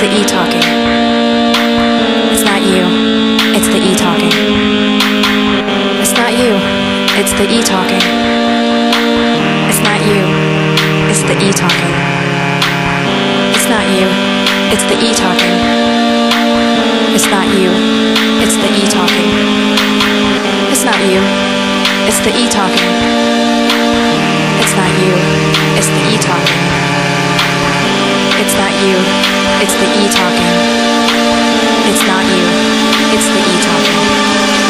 the E talking. It's not you, it's the E talking. It's not you, it's the E talking. It's not you, it's the E talking. It's not you, it's the E talking. It's not you, it's the E talking. It's not you, it's the E talking. It's not you, it's the E talking. It's not you, it's the E talking. It's not you, it's the E talking.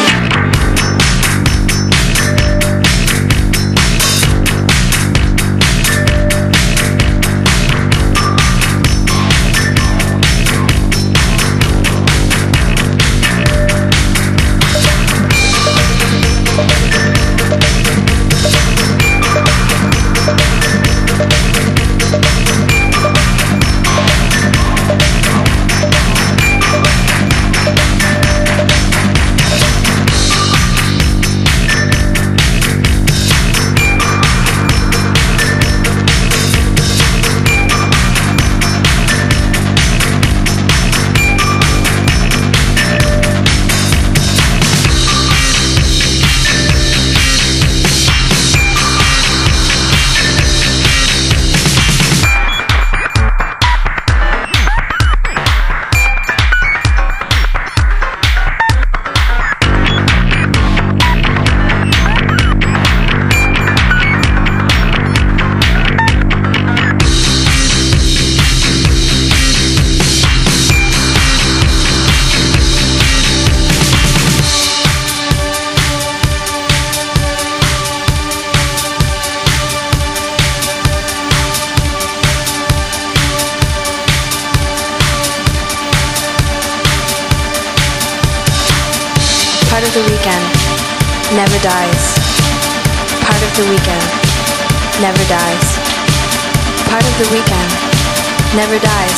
Part of the weekend never dies. Part of the weekend never dies. Part of the weekend never dies.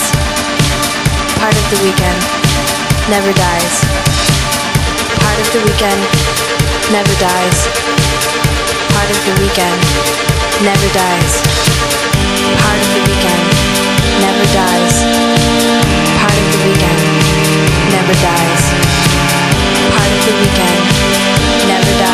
Part of the weekend never dies. Part of the weekend never dies. Part of the weekend never dies. Part of the weekend never dies. Part of the weekend never dies. Part of the weekend never dies.